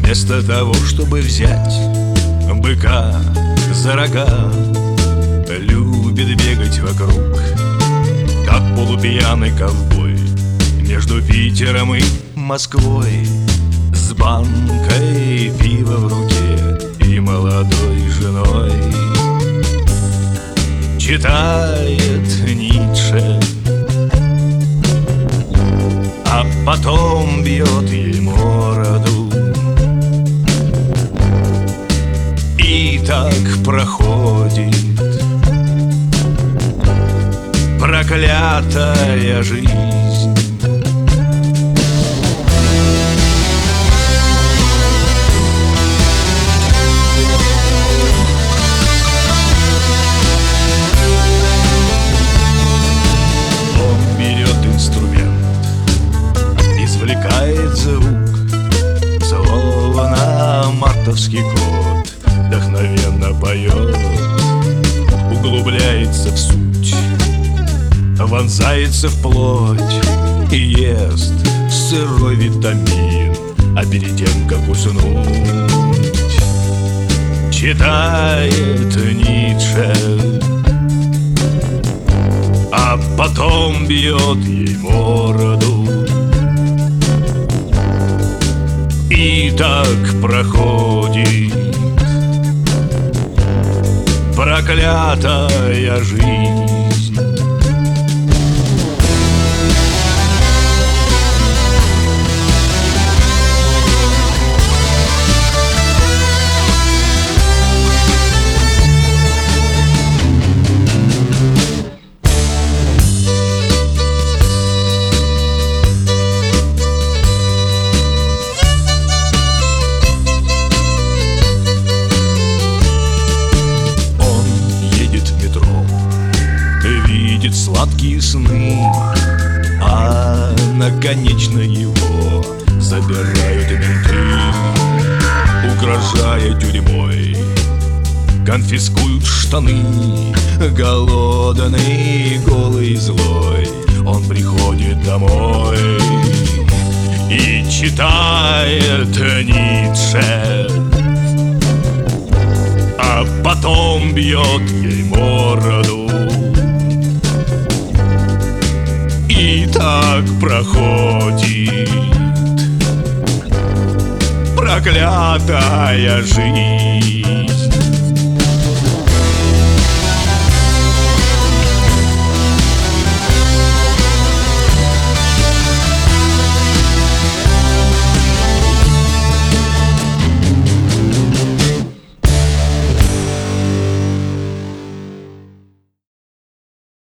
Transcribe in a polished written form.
Вместо того, чтобы взять быка за рога, любит бегать вокруг, как полупьяный ковбой, между Питером и Москвой, с банкой пива в руке и молодой женой. Читает Ницше, а потом бьет ей морду. И так проходит проклятая жизнь. Он берет инструмент, извлекает звук, словно мартовский кот, вдохновенно поет, углубляется в суть, вонзается в плоть и ест сырой витамин, а перед тем, как уснуть, читает Ницше, а потом бьет ей морду. И так проходит проклятая жизнь. Видит сладкие сны, а наконечно его забирают менты, угрожая тюрьмой. Конфискуют штаны, голодный, голый, злой. Он приходит домой и читает Ницше, а потом бьет ей морду. И так проходит проклятая жизнь.